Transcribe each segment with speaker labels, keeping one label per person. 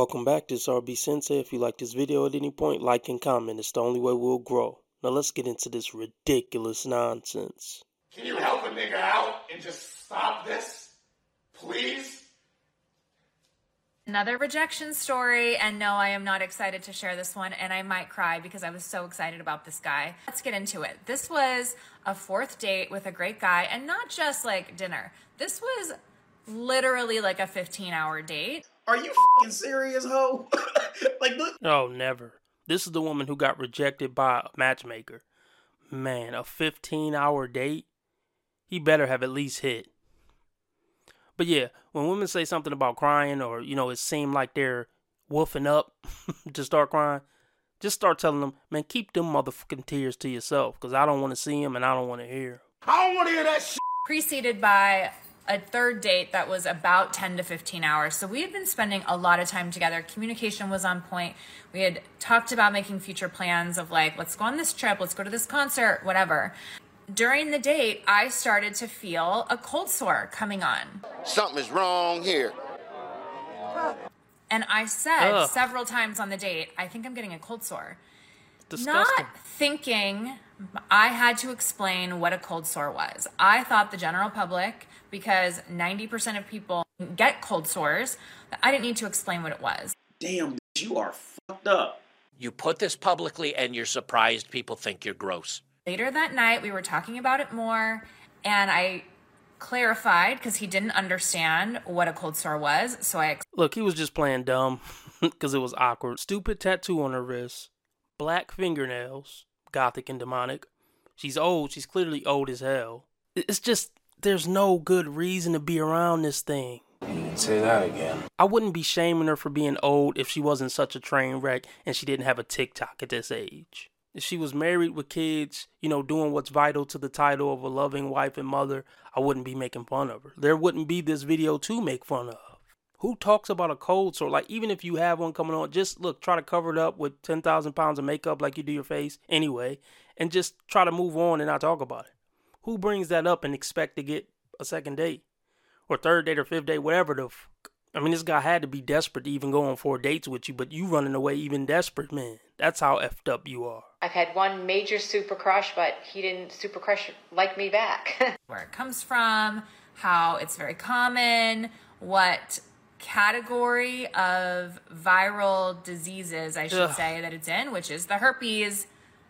Speaker 1: Welcome back, this is RB Sensei. If you like this video at any point, like and comment. It's the only way we'll grow. Now let's get into this ridiculous nonsense.
Speaker 2: Can you help a nigga out and just stop this? Please?
Speaker 3: Another rejection story, and no, I am not excited to share this one, and I might cry because I was so excited about this guy. Let's get into it. This was a fourth date with a great guy, and not just like dinner. This was literally like a 15-hour date.
Speaker 4: Are you fucking serious, ho? Like, look.
Speaker 1: Oh, never. This is the woman who got rejected by a matchmaker. Man, a 15-hour date? He better have at least hit. But yeah, when women say something about crying or, it seemed like they're woofing up to start crying, just start telling them, man, keep them motherfucking tears to yourself because I don't want to see them and I don't want to hear.
Speaker 2: I don't want to hear that shit.
Speaker 3: Preceded by a third date that was about 10 to 15 hours. So we had been spending a lot of time together. Communication was on point. We had talked about making future plans of like, let's go on this trip, let's go to this concert, whatever. During the date, I started to feel a cold sore coming on.
Speaker 5: Something is wrong here.
Speaker 3: And I said several times on the date, I think I'm getting a cold sore.
Speaker 1: Disgusting.
Speaker 3: Not thinking I had to explain what a cold sore was. I thought the general public, because 90% of people get cold sores, that I didn't need to explain what it was.
Speaker 4: Damn, you are fucked up.
Speaker 6: You put this publicly and you're surprised people think you're gross.
Speaker 3: Later that night, we were talking about it more, and I clarified because he didn't understand what a cold sore was. So
Speaker 1: Look, he was just playing dumb because it was awkward. Stupid tattoo on her wrist, black fingernails, gothic and demonic. She's old. She's clearly old as hell. It's just, there's no good reason to be around this thing.
Speaker 7: You can say that again.
Speaker 1: I wouldn't be shaming her for being old if she wasn't such a train wreck and she didn't have a TikTok at this age. If she was married with kids, doing what's vital to the title of a loving wife and mother, I wouldn't be making fun of her. There wouldn't be this video to make fun of. Who talks about a cold sore? Like, even if you have one coming on, just try to cover it up with 10,000 pounds of makeup like you do your face anyway, and just try to move on and not talk about it. Who brings that up and expect to get a second date? Or third date or fifth date, whatever the this guy had to be desperate to even go on 4 dates with you, but you running away even desperate, man. That's how effed up you are.
Speaker 8: I've had one major super crush, but he didn't super crush like me back.
Speaker 3: Where it comes from, how it's very common, what category of viral diseases, I should say, that it's in, which is the herpes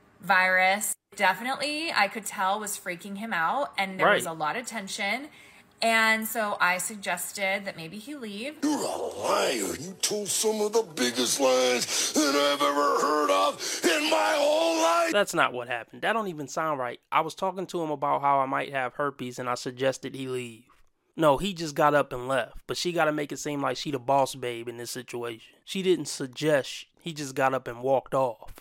Speaker 3: virus. Definitely, I could tell was freaking him out, and there was a lot of tension. And so I suggested that maybe he leave.
Speaker 5: You're a liar. You told some of the biggest lies that I've ever heard of in my whole life.
Speaker 1: That's not what happened. That don't even sound right. I was talking to him about how I might have herpes and I suggested he leave. No, he just got up and left. But she got to make it seem like she the boss babe in this situation. She didn't suggest. He just got up and walked off.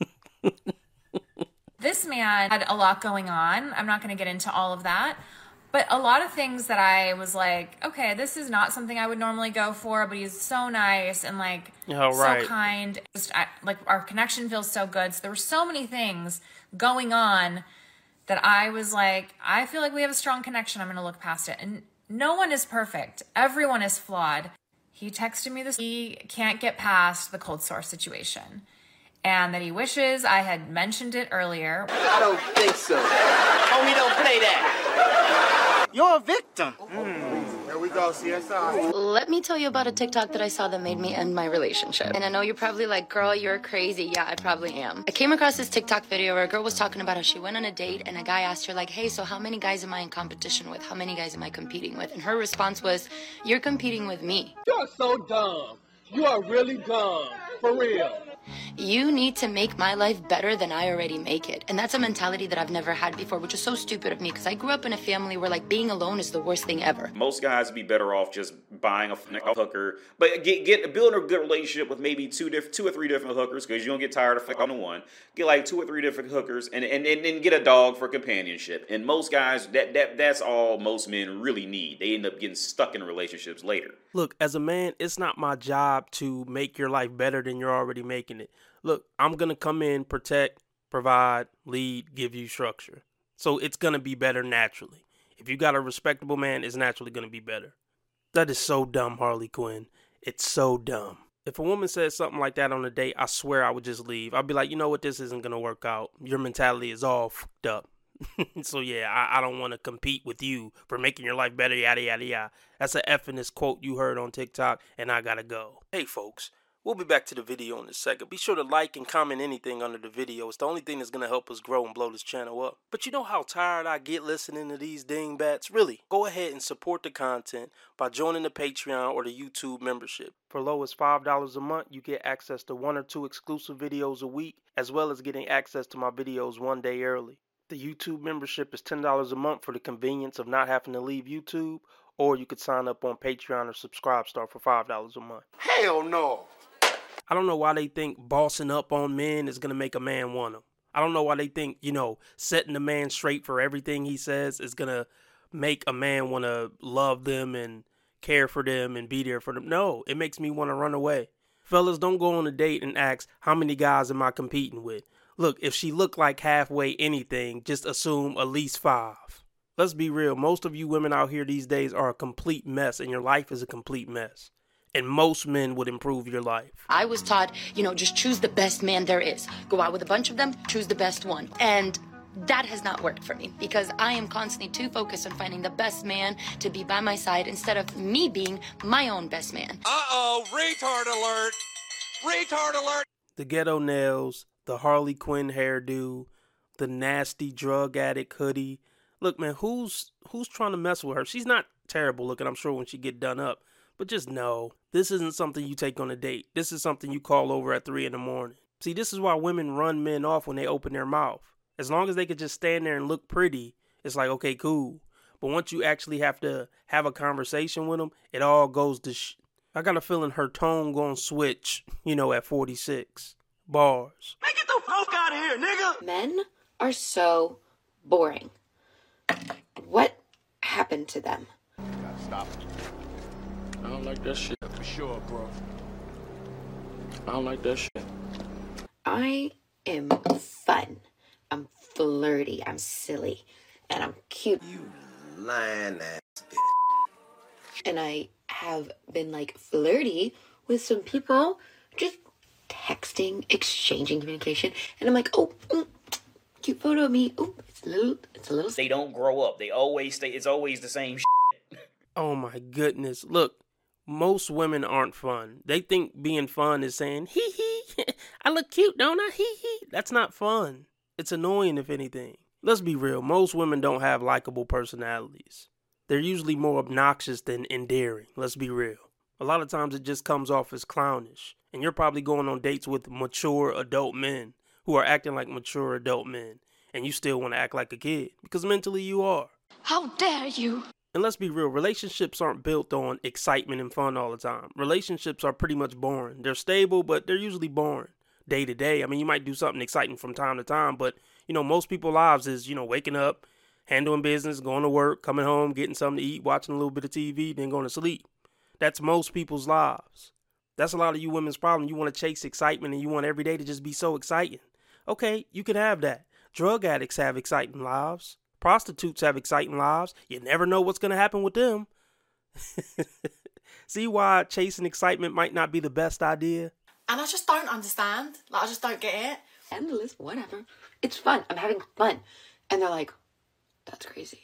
Speaker 3: This man had a lot going on. I'm not going to get into all of that. But a lot of things that I was like, okay, this is not something I would normally go for, but he's so nice and so kind. Our connection feels so good. So there were so many things going on that I was like, I feel like we have a strong connection. I'm going to look past it. And no one is perfect. Everyone is flawed. He texted me this. He can't get past the cold sore situation. And that he wishes I had mentioned it earlier.
Speaker 9: I don't think so. Homie, don't play that. You're a victim.
Speaker 2: Here we go, CSI.
Speaker 10: Let me tell you about a TikTok that I saw that made me end my relationship. And I know you're probably like, girl, you're crazy. Yeah, I probably am. I came across this TikTok video where a girl was talking about how she went on a date and a guy asked her like, hey, so how many guys am I in competition with? How many guys am I competing with? And her response was, you're competing with me.
Speaker 9: You're so dumb. You are really dumb. For real.
Speaker 10: You need to make my life better than I already make it. And that's a mentality that I've never had before, which is so stupid of me because I grew up in a family where being alone is the worst thing ever.
Speaker 4: Most guys would be better off just buying a hooker, but building a good relationship with maybe two or three different hookers because you don't get tired of fucking on one. Get 2 or 3 different hookers and get a dog for companionship. And most guys, that's all most men really need. They end up getting stuck in relationships later.
Speaker 1: Look, as a man, it's not my job to make your life better than you're already making it. Look, I'm going to come in, protect, provide, lead, give you structure. So it's going to be better naturally. If you got a respectable man, it's naturally going to be better. That is so dumb, Harley Quinn. It's so dumb. If a woman says something like that on a date, I swear I would just leave. I'd be like, you know what, this isn't going to work out. Your mentality is all fucked up. So yeah, I don't want to compete with you for making your life better, yada, yada, yada. That's a effiness quote you heard on TikTok, and I gotta go. Hey folks, we'll be back to the video in a second. Be sure to like and comment anything under the video. It's the only thing that's going to help us grow and blow this channel up. But you know how tired I get listening to these dingbats? Really, go ahead and support the content by joining the Patreon or the YouTube membership. For low as $5 a month, you get access to 1 or 2 exclusive videos a week, as well as getting access to my videos 1 day early. The YouTube membership is $10 a month for the convenience of not having to leave YouTube, or you could sign up on Patreon or Subscribestar for $5 a month.
Speaker 5: Hell no!
Speaker 1: I don't know why they think bossing up on men is going to make a man want them. I don't know why they think, setting the man straight for everything he says is going to make a man want to love them and care for them and be there for them. No, it makes me want to run away. Fellas, don't go on a date and ask, how many guys am I competing with? Look, if she look like halfway anything, just assume at least 5. Let's be real. Most of you women out here these days are a complete mess, and your life is a complete mess. And most men would improve your life.
Speaker 10: I was taught, just choose the best man there is. Go out with a bunch of them, choose the best one. And that has not worked for me because I am constantly too focused on finding the best man to be by my side instead of me being my own best man.
Speaker 2: Uh-oh, retard alert! Retard alert!
Speaker 1: The ghetto nails, the Harley Quinn hairdo, the nasty drug addict hoodie. Look, man, who's trying to mess with her? She's not terrible looking, I'm sure, when she get done up. But just know, this isn't something you take on a date. This is something you call over at 3 in the morning. See, this is why women run men off when they open their mouth. As long as they could just stand there and look pretty, it's like, okay, cool. But once you actually have to have a conversation with them, it all goes to I got a feeling her tone gonna switch, at 46. Bars.
Speaker 2: Man, get the fuck out of here, nigga!
Speaker 11: Men are so boring. What happened to them?
Speaker 7: Stop. I don't like that shit. For sure, bro. I don't like that shit.
Speaker 11: I am fun. I'm flirty. I'm silly. And I'm cute.
Speaker 5: You lying ass bitch.
Speaker 11: And I have been flirty with some people, just texting, exchanging communication. And I'm like, oh, cute photo of me. Oh, it's a little.
Speaker 4: They don't grow up. They always stay. It's always the same shit.
Speaker 1: Oh my goodness. Look. Most women aren't fun. They think being fun is saying, hee hee, I look cute, don't I? Hee hee. That's not fun. It's annoying, if anything. Let's be real. Most women don't have likable personalities. They're usually more obnoxious than endearing. Let's be real. A lot of times it just comes off as clownish. And you're probably going on dates with mature adult men who are acting like mature adult men. And you still want to act like a kid because mentally you are.
Speaker 10: How dare you?
Speaker 1: And let's be real, relationships aren't built on excitement and fun all the time. Relationships are pretty much boring. They're stable, but they're usually boring day to day. I mean, you might do something exciting from time to time, but, most people's lives is, waking up, handling business, going to work, coming home, getting something to eat, watching a little bit of TV, then going to sleep. That's most people's lives. That's a lot of you women's problem. You want to chase excitement and you want every day to just be so exciting. Okay, you can have that. Drug addicts have exciting lives. Prostitutes have exciting lives. You never know what's going to happen with them. See why chasing excitement might not be the best idea?
Speaker 12: And I just don't understand. I just don't get it.
Speaker 11: Endless, whatever. It's fun. I'm having fun. And they're like, that's crazy.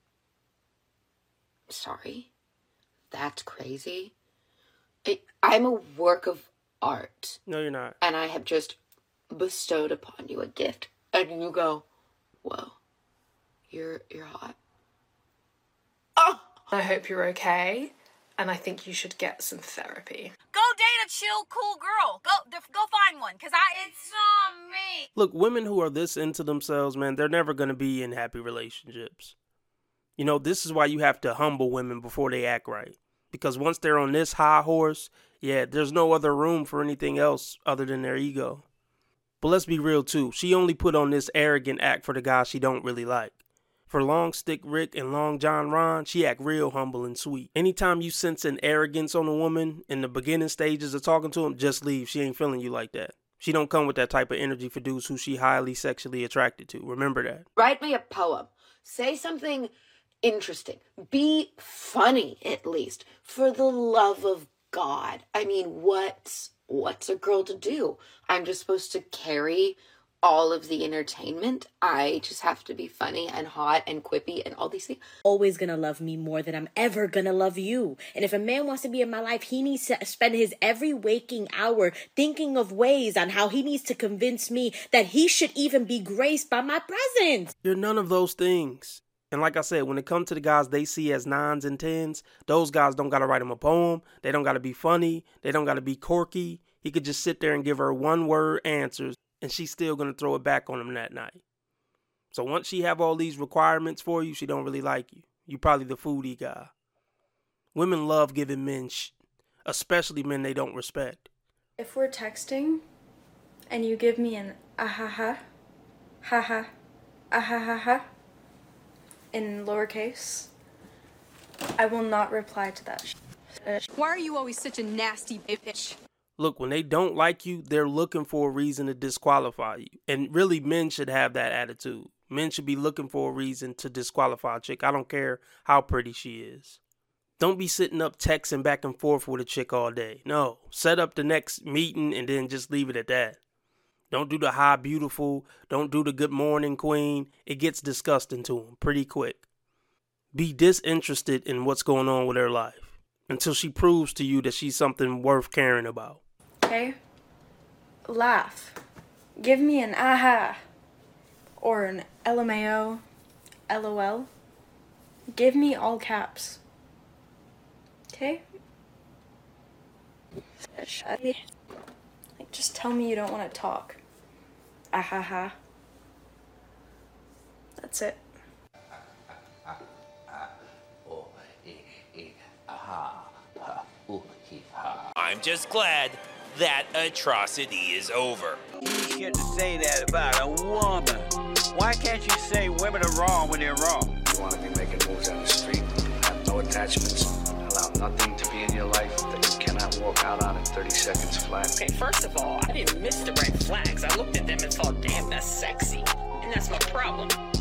Speaker 11: Sorry? That's crazy? I'm a work of art.
Speaker 1: No, you're not.
Speaker 11: And I have just bestowed upon you a gift. And you go, whoa. You're hot.
Speaker 12: Oh! I hope you're okay, and I think you should get some therapy.
Speaker 3: Go date a chill, cool girl. Go find one, because it's not me.
Speaker 1: Look, women who are this into themselves, man, they're never going to be in happy relationships. This is why you have to humble women before they act right. Because once they're on this high horse, there's no other room for anything else other than their ego. But let's be real, too. She only put on this arrogant act for the guy she don't really like. For Long Stick Rick and Long John Ron, she act real humble and sweet. Anytime you sense an arrogance on a woman in the beginning stages of talking to him, just leave. She ain't feeling you like that. She don't come with that type of energy for dudes who she highly sexually attracted to. Remember that.
Speaker 11: Write me a poem. Say something interesting. Be funny, at least. For the love of God. I mean, what's what's a girl to do? I'm just supposed to carry all of the entertainment. I just have to be funny and hot and quippy and all these things.
Speaker 13: Always gonna love me more than I'm ever gonna love you. And if a man wants to be in my life, he needs to spend his every waking hour thinking of ways on how he needs to convince me that he should even be graced by my presence.
Speaker 1: You're none of those things. And like I said, when it comes to the guys they see as 9s and 10s, those guys don't got to write him a poem. They don't got to be funny. They don't got to be quirky. He could just sit there and give her one-word answers, and she's still going to throw it back on him that night. So once she have all these requirements for you, she don't really like you. You probably the foodie guy. Women love giving men especially men they don't respect.
Speaker 14: If we're texting and you give me an ah-ha-ha, ha-ha, ah-ha-ha-ha, in lowercase, I will not reply to that.
Speaker 15: Why are you always such a nasty bitch?
Speaker 1: Look, when they don't like you, they're looking for a reason to disqualify you. And really, men should have that attitude. Men should be looking for a reason to disqualify a chick. I don't care how pretty she is. Don't be sitting up texting back and forth with a chick all day. No, set up the next meeting and then just leave it at that. Don't do the hi, beautiful. Don't do the good morning, queen. It gets disgusting to them pretty quick. Be disinterested in what's going on with her life until she proves to you that she's something worth caring about.
Speaker 14: Okay? Laugh. Give me an aha. Or an LMAO. LOL. Give me all caps. Okay? Like, just tell me you don't want to talk. Ahaha. That's it.
Speaker 16: I'm just glad that atrocity is over.
Speaker 17: You shouldn't say that about a woman. Why can't you say women are wrong when they're wrong?
Speaker 18: You want to be making moves on the street, have no attachments, allow nothing to be in your life that you cannot walk out on in 30 seconds flat.
Speaker 9: Okay, first of all, I didn't miss the red flags. I looked at them and thought, damn, that's sexy. And that's my problem.